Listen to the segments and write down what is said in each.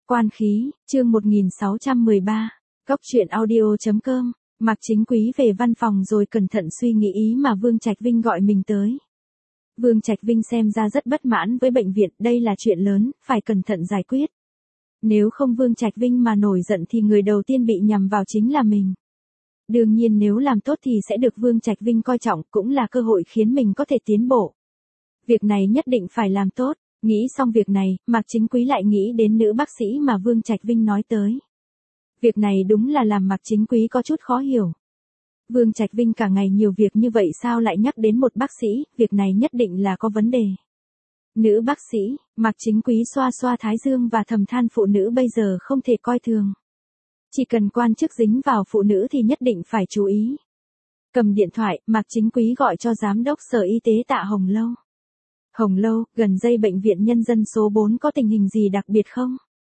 Quan khí, chương 1613, Cốc truyện audio.com, Mạc Chính Quý về văn phòng rồi cẩn thận suy nghĩ ý mà Vương Trạch Vinh gọi mình tới. Vương Trạch Vinh xem ra rất bất mãn với bệnh viện, đây là chuyện lớn, phải cẩn thận giải quyết. Nếu không Vương Trạch Vinh mà nổi giận thì người đầu tiên bị nhằm vào chính là mình. Đương nhiên nếu làm tốt thì sẽ được Vương Trạch Vinh coi trọng, cũng là cơ hội khiến mình có thể tiến bộ. Việc này nhất định phải làm tốt. Nghĩ xong việc này, Mạc Chính Quý lại nghĩ đến nữ bác sĩ mà Vương Trạch Vinh nói tới. Việc này đúng là làm Mạc Chính Quý có chút khó hiểu. Vương Trạch Vinh cả ngày nhiều việc như vậy sao lại nhắc đến một bác sĩ, việc này nhất định là có vấn đề. Nữ bác sĩ, Mạc Chính Quý xoa xoa thái dương và thầm than phụ nữ bây giờ không thể coi thường. Chỉ cần quan chức dính vào phụ nữ thì nhất định phải chú ý. Cầm điện thoại, Mạc Chính Quý gọi cho Giám đốc Sở Y tế Tạ Hồng Lâu. Hồng Lâu, gần đây bệnh viện nhân dân số 4 có tình hình gì đặc biệt không?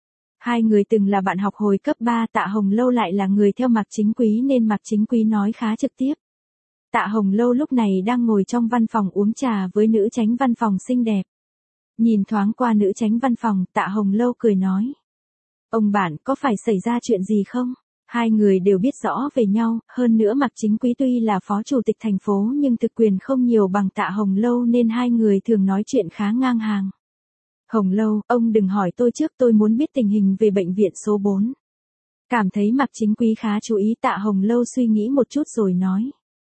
Hai người từng là bạn học hồi cấp 3, Tạ Hồng Lâu lại là người theo Mạc Chính Quý nên Mạc Chính Quý nói khá trực tiếp. Tạ Hồng Lâu lúc này đang ngồi trong văn phòng uống trà với nữ chánh văn phòng xinh đẹp. Nhìn thoáng qua nữ chánh văn phòng, Tạ Hồng Lâu cười nói. Ông bạn, có phải xảy ra chuyện gì không? Hai người đều biết rõ về nhau, hơn nữa Mạc Chính Quý tuy là phó chủ tịch thành phố nhưng thực quyền không nhiều bằng Tạ Hồng Lâu nên hai người thường nói chuyện khá ngang hàng. Hồng Lâu, ông đừng hỏi tôi trước, tôi muốn biết tình hình về bệnh viện số 4. Cảm thấy Mạc Chính Quý khá chú ý, Tạ Hồng Lâu suy nghĩ một chút rồi nói.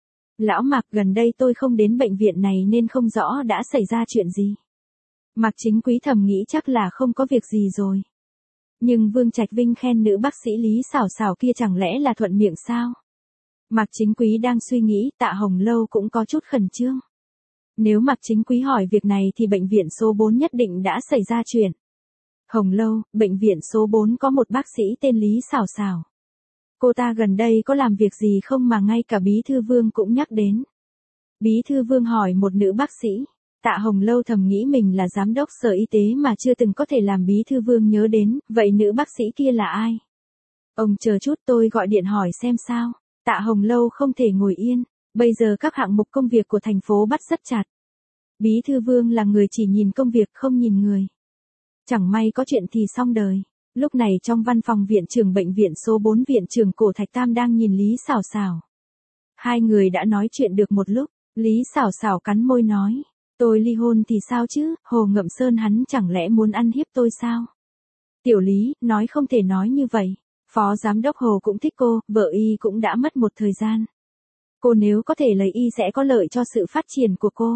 Lão Mạc, gần đây tôi không đến bệnh viện này nên không rõ đã xảy ra chuyện gì. Mạc Chính Quý thầm nghĩ chắc là không có việc gì rồi. Nhưng Vương Trạch Vinh khen nữ bác sĩ Lý Xảo Xảo kia chẳng lẽ là thuận miệng sao? Mạc Chính Quý đang suy nghĩ, Tạ Hồng Lâu cũng có chút khẩn trương. Nếu Mạc Chính Quý hỏi việc này thì bệnh viện số 4 nhất định đã xảy ra chuyện. Hồng Lâu, bệnh viện số 4 có một bác sĩ tên Lý Xảo Xảo. Cô ta gần đây có làm việc gì không mà ngay cả Bí Thư Vương cũng nhắc đến. Bí Thư Vương hỏi một nữ bác sĩ. Tạ Hồng Lâu thầm nghĩ mình là giám đốc Sở Y tế mà chưa từng có thể làm Bí Thư Vương nhớ đến, vậy nữ bác sĩ kia là ai? Ông chờ chút, tôi gọi điện hỏi xem sao. Tạ Hồng Lâu không thể ngồi yên, bây giờ các hạng mục công việc của thành phố bắt rất chặt. Bí Thư Vương là người chỉ nhìn công việc không nhìn người. Chẳng may có chuyện thì xong đời. Lúc này trong văn phòng viện trưởng bệnh viện số 4, viện trưởng Cổ Thạch Tam đang nhìn Lý Xảo Xảo. Hai người đã nói chuyện được một lúc, Lý Xảo Xảo cắn môi nói. Tôi ly hôn thì sao chứ, Hồ Ngậm Sơn hắn chẳng lẽ muốn ăn hiếp tôi sao? Tiểu Lý, nói không thể nói như vậy. Phó giám đốc Hồ cũng thích cô, vợ y cũng đã mất một thời gian. Cô nếu có thể lấy y sẽ có lợi cho sự phát triển của cô.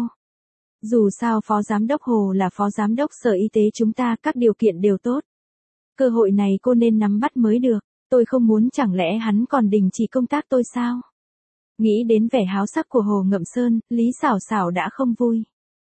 Dù sao phó giám đốc Hồ là phó giám đốc Sở Y tế chúng ta, các điều kiện đều tốt. Cơ hội này cô nên nắm bắt mới được, tôi không muốn, chẳng lẽ hắn còn đình chỉ công tác tôi sao? Nghĩ đến vẻ háo sắc của Hồ Ngậm Sơn, Lý Xảo Xảo đã không vui.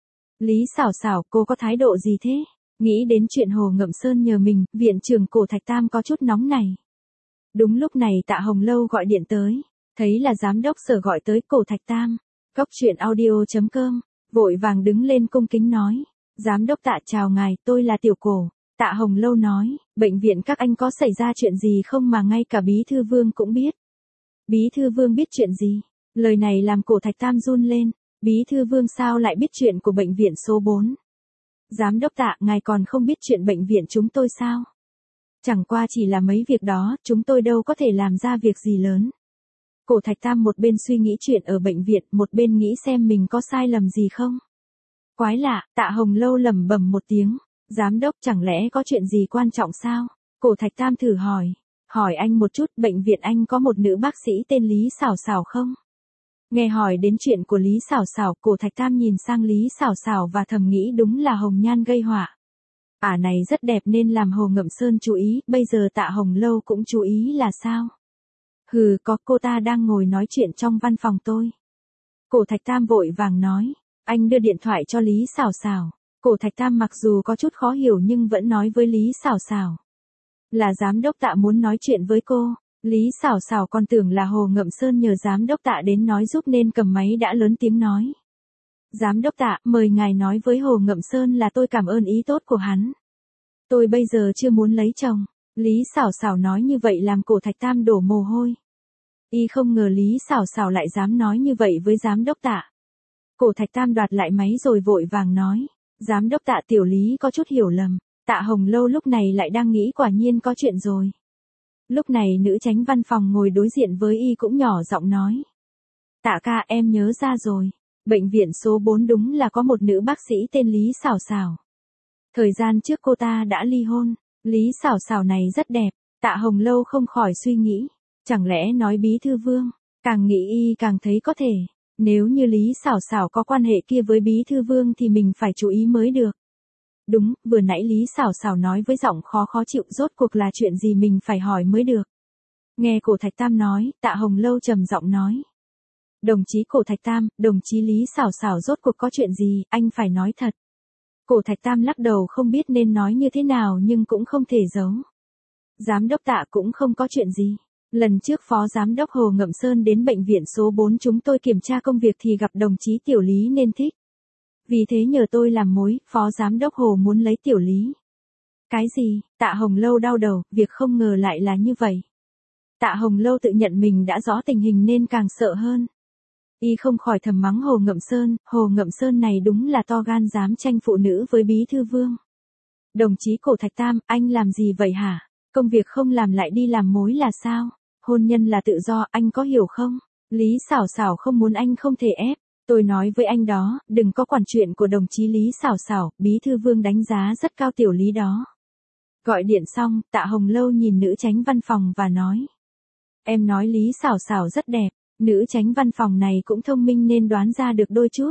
Lý Xảo Xảo, cô có thái độ gì thế? Nghĩ đến chuyện Hồ Ngậm Sơn nhờ mình, viện trưởng Cổ Thạch Tam có chút nóng này. Đúng lúc này Tạ Hồng Lâu gọi điện tới, thấy là giám đốc Sở gọi tới. Cổ Thạch Tam, Cốc truyện audio.com, vội vàng đứng lên cung kính nói. Giám đốc Tạ chào ngài, tôi là Tiểu Cổ. Tạ Hồng Lâu nói, bệnh viện các anh có xảy ra chuyện gì không mà ngay cả Bí Thư Vương cũng biết. Bí Thư Vương biết chuyện gì? Lời này làm Cổ Thạch Tam run lên. Bí Thư Vương sao lại biết chuyện của bệnh viện số 4? Giám đốc Tạ, ngài còn không biết chuyện bệnh viện chúng tôi sao? Chẳng qua chỉ là mấy việc đó, chúng tôi đâu có thể làm ra việc gì lớn. Cổ Thạch Tam một bên suy nghĩ chuyện ở bệnh viện, một bên nghĩ xem mình có sai lầm gì không. Quái lạ, Tạ Hồng Lâu lẩm bẩm một tiếng. Giám đốc, chẳng lẽ có chuyện gì quan trọng sao? Cổ Thạch Tam thử hỏi. Hỏi anh một chút, bệnh viện anh có một nữ bác sĩ tên Lý Xảo Xảo không? Nghe hỏi đến chuyện của Lý Xảo Xảo, Cổ Thạch Tam nhìn sang Lý Xảo Xảo và thầm nghĩ đúng là hồng nhan gây họa. Ả này rất đẹp nên làm Hồ Ngậm Sơn chú ý, bây giờ Tạ Hồng Lâu cũng chú ý là sao? Hừ, có, cô ta đang ngồi nói chuyện trong văn phòng tôi. Cổ Thạch Tam vội vàng nói, anh đưa điện thoại cho Lý Xảo Xảo. Cổ Thạch Tam mặc dù có chút khó hiểu nhưng vẫn nói với Lý Xảo Xảo. Là giám đốc Tạ muốn nói chuyện với cô. Lý Xảo Xảo còn tưởng là Hồ Ngậm Sơn nhờ giám đốc Tạ đến nói giúp nên cầm máy đã lớn tiếng nói. Giám đốc Tạ, mời ngài nói với Hồ Ngậm Sơn là tôi cảm ơn ý tốt của hắn. Tôi bây giờ chưa muốn lấy chồng. Lý Xảo Xảo nói như vậy làm Cổ Thạch Tam đổ mồ hôi. Y không ngờ Lý Xảo Xảo lại dám nói như vậy với giám đốc Tạ. Cổ Thạch Tam đoạt lại máy rồi vội vàng nói. Giám đốc Tạ, tiểu Lý có chút hiểu lầm. Tạ Hồng Lâu lúc này lại đang nghĩ quả nhiên có chuyện rồi. Lúc này nữ chánh văn phòng ngồi đối diện với y cũng nhỏ giọng nói. Tạ ca, em nhớ ra rồi. Bệnh viện số 4 đúng là có một nữ bác sĩ tên Lý Xảo Xảo. Thời gian trước cô ta đã ly hôn. Lý Xảo Xảo này rất đẹp. Tạ Hồng Lâu không khỏi suy nghĩ. Chẳng lẽ nói Bí Thư Vương. Càng nghĩ y càng thấy có thể. Nếu như Lý Xảo Xảo có quan hệ kia với Bí Thư Vương thì mình phải chú ý mới được. Đúng, vừa nãy Lý Xảo Xảo nói với giọng khó chịu, rốt cuộc là chuyện gì mình phải hỏi mới được. Nghe Cổ Thạch Tam nói, Tạ Hồng Lâu trầm giọng nói. Đồng chí Cổ Thạch Tam, đồng chí Lý Xảo Xảo rốt cuộc có chuyện gì, anh phải nói thật. Cổ Thạch Tam lắc đầu không biết nên nói như thế nào nhưng cũng không thể giấu. Giám đốc Tạ cũng không có chuyện gì. Lần trước Phó Giám đốc Hồ Ngậm Sơn đến bệnh viện số 4 chúng tôi kiểm tra công việc thì gặp đồng chí Tiểu Lý nên thích. Vì thế nhờ tôi làm mối, Phó Giám đốc Hồ muốn lấy Tiểu Lý. Cái gì? Tạ Hồng Lâu đau đầu, việc không ngờ lại là như vậy. Tạ Hồng Lâu tự nhận mình đã rõ tình hình nên càng sợ hơn. Y không khỏi thầm mắng Hồ Ngậm Sơn này đúng là to gan dám tranh phụ nữ với Bí Thư Vương. Đồng chí Cổ Thạch Tam, anh làm gì vậy hả? Công việc không làm lại đi làm mối là sao? Hôn nhân là tự do, anh có hiểu không? Lý Xảo Xảo không muốn anh không thể ép. Tôi nói với anh đó, đừng có quản chuyện của đồng chí Lý Xảo Xảo, Bí Thư Vương đánh giá rất cao Tiểu Lý đó. Gọi điện xong, Tạ Hồng Lâu nhìn nữ chánh văn phòng và nói. Em nói Lý Xảo Xảo rất đẹp, nữ chánh văn phòng này cũng thông minh nên đoán ra được đôi chút.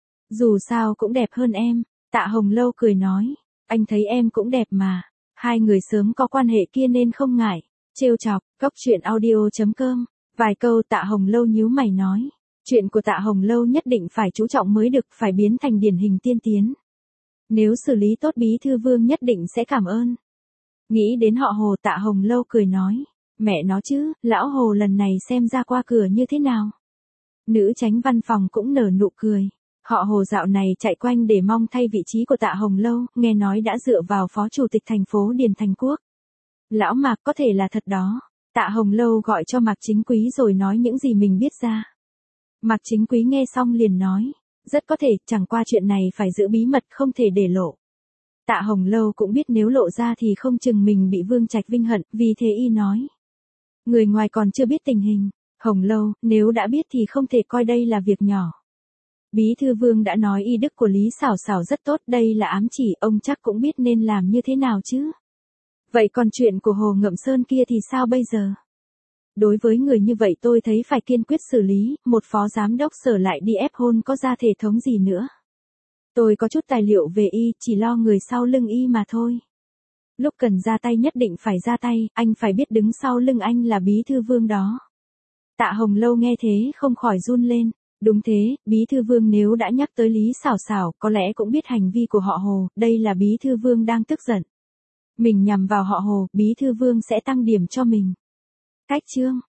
Dù sao cũng đẹp hơn em, Tạ Hồng Lâu cười nói. Anh thấy em cũng đẹp mà, hai người sớm có quan hệ kia nên không ngại. Trêu chọc, coctruyện.audio.com. Vài câu Tạ Hồng Lâu nhíu mày nói. Chuyện của Tạ Hồng Lâu nhất định phải chú trọng mới được, phải biến thành điển hình tiên tiến. Nếu xử lý tốt Bí Thư Vương nhất định sẽ cảm ơn. Nghĩ đến họ Hồ, Tạ Hồng Lâu cười nói. Mẹ nó chứ, lão Hồ lần này xem ra qua cửa như thế nào. Nữ chánh văn phòng cũng nở nụ cười. Họ Hồ dạo này chạy quanh để mong thay vị trí của Tạ Hồng Lâu, nghe nói đã dựa vào phó chủ tịch thành phố Điền Thành Quốc. Lão Mạc, có thể là thật đó. Tạ Hồng Lâu gọi cho Mạc Chính Quý rồi nói những gì mình biết ra. Mạc Chính Quý nghe xong liền nói. Rất có thể, chẳng qua chuyện này phải giữ bí mật, không thể để lộ. Tạ Hồng Lâu cũng biết nếu lộ ra thì không chừng mình bị Vương Trạch Vinh hận, vì thế y nói. Người ngoài còn chưa biết tình hình. Hồng Lâu, nếu đã biết thì không thể coi đây là việc nhỏ. Bí Thư Vương đã nói y đức của Lý Xảo Xảo rất tốt, đây là ám chỉ, ông chắc cũng biết nên làm như thế nào chứ. Vậy còn chuyện của Hồ Ngậm Sơn kia thì sao bây giờ? Đối với người như vậy tôi thấy phải kiên quyết xử lý, một phó giám đốc sở lại đi ép hôn có ra thể thống gì nữa. Tôi có chút tài liệu về y, chỉ lo người sau lưng y mà thôi. Lúc cần ra tay nhất định phải ra tay, anh phải biết đứng sau lưng anh là Bí Thư Vương đó. Tạ Hồng Lâu nghe thế không khỏi run lên. Đúng thế, Bí Thư Vương nếu đã nhắc tới Lý Xảo Xảo, có lẽ cũng biết hành vi của họ Hồ, đây là Bí Thư Vương đang tức giận. Mình nhằm vào họ Hồ, Bí Thư Vương sẽ tăng điểm cho mình. Cách chương